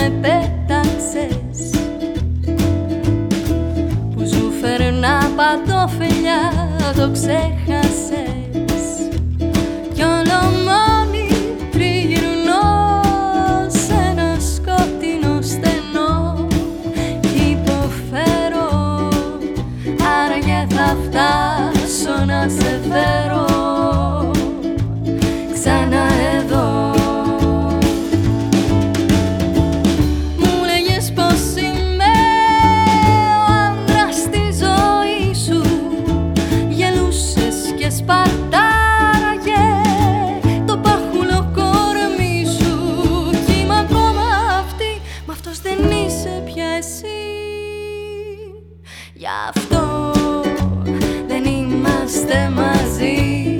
με πέταξες, που ζούφερνα παντόφυλλια το ξέχασες, κι όλο μόνοι τριγυρνώ σε ένα σκότεινο στενό κι υποφέρω, άραγε θα φτάσω να σε φέρω ξανά εδώ. Μου λέγες πως είμαι ο άντρας στη ζωή σου, γελούσες και σπαρτάραγε το πάχουλο κορμί σου, κι είμαι ακόμα αυτή, μα αυτός δεν είσαι πια εσύ. Γι' αυτό δεν είμαστε μαζί.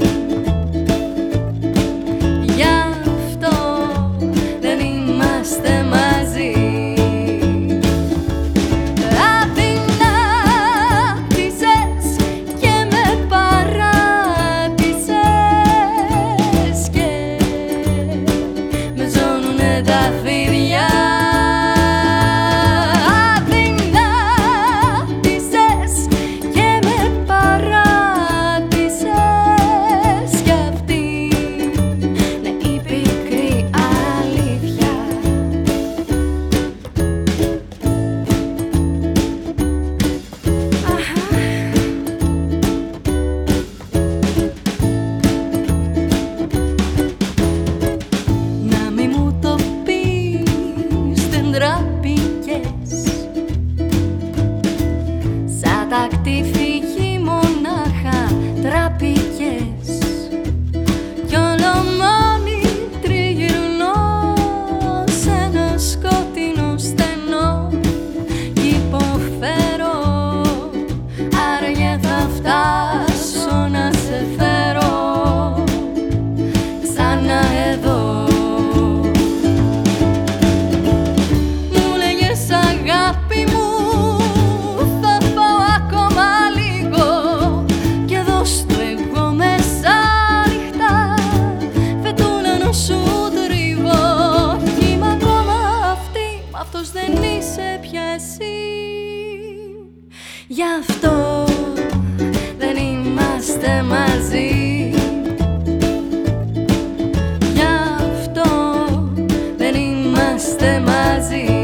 Σαν τακτή φύγη μονάχα τραπήκες, κι όλο μόνοι τριγυρνώ σε ένα σκότεινο στενό κι υποφέρω, άραγε θα φτάσω να σε φέρω ξανά εδώ. Αυτός δεν είσαι πια εσύ. Γι' αυτό δεν είμαστε μαζί. Γι' αυτό δεν είμαστε μαζί.